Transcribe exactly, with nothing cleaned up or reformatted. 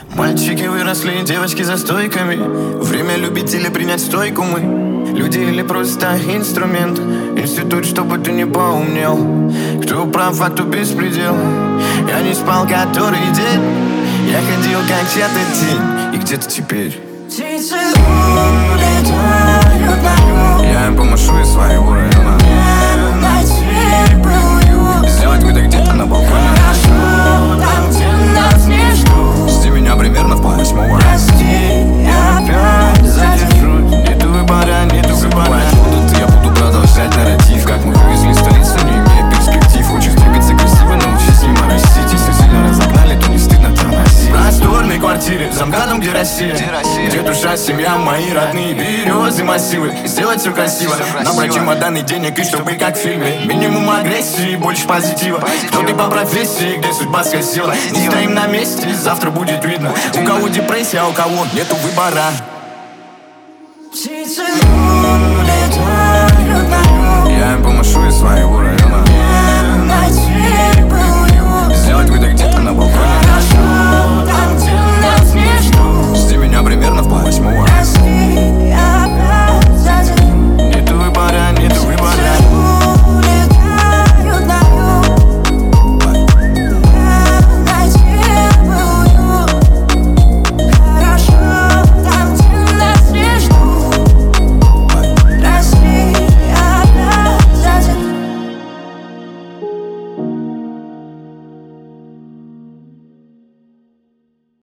Мальчики выросли, девочки за стойками. Время любить или принять стойку мы. Люди или просто инструмент. Институт, чтобы ты не поумнел. Кто прав, а кто беспредел. Я не спал который день. Я ходил как чья-то тень. И где ты теперь? Птицы улетают на юг. Я им помашу из своего района. Не найти был сделать выдох где-то на балконе. Хорошо, там, где нас не ждут. Жди меня примерно в полвосьмого. Прости, я опять задержусь. Нету выбора, нету выбора. Будут, я буду продолжать нарратив. Как мы вывезли столицу, не имея перспектив. Хочешь двигаться красиво, научись не моросить. Если сильно разогнали, то не стыдно тормозить. В просторной квартире, за МКАДом, где Россия. Где душа, семья, мои родные. Березы, массивы, сделать все красиво. Набрать чемоданы денег, и чтобы как в фильме. Минимум агрессии, больше позитива. Кто ты по профессии, где судьба скосила. Не стоим на месте, завтра будет видно. У кого депрессия, а у кого нету выбора. Птицы улетают на юг. Я им помашу из своего района.